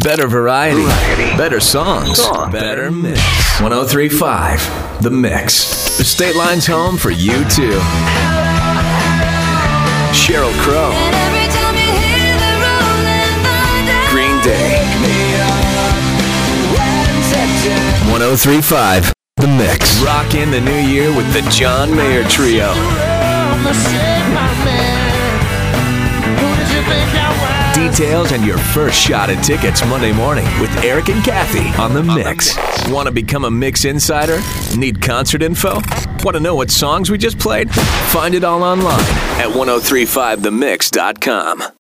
Better variety. Better songs. Better mix. 103.5 The Mix. The State Line's home for you too. Sheryl Crow. Green Day. 103.5 The Mix. Rock in the new year with the John Mayer Trio. Details and your first shot at tickets Monday morning with Eric and Kathy on The Mix. Want to become a Mix insider? Need concert info? Want to know what songs we just played? Find it all online at 1035themix.com.